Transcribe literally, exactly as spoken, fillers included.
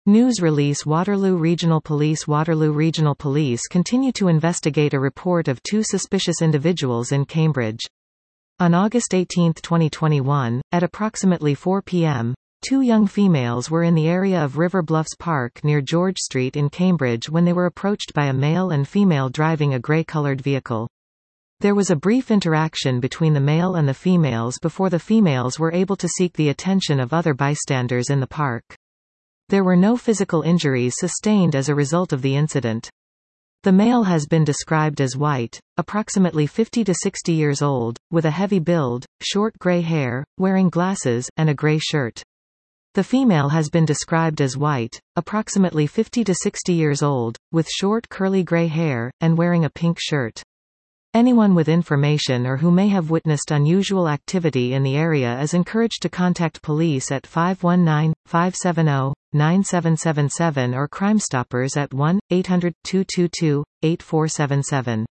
News release Waterloo Regional Police Waterloo Regional Police continue to investigate a report of two suspicious individuals in Cambridge. On August eighteenth twenty twenty-one, at approximately four p m, two young females were in the area of River Bluffs Park near George Street in Cambridge when they were approached by a male and female driving a grey-colored vehicle. There was a brief interaction between the male and the females before the females were able to seek the attention of other bystanders in the park. There were no physical injuries sustained as a result of the incident. The male has been described as white, approximately fifty to sixty years old, with a heavy build, short gray hair, wearing glasses, and a gray shirt. The female has been described as white, approximately fifty to sixty years old, with short curly gray hair, and wearing a pink shirt. Anyone with information or who may have witnessed unusual activity in the area is encouraged to contact police at five one nine, five seven zero, nine seven seven seven or Crime Stoppers at one eight hundred, two two two, eight four seven seven.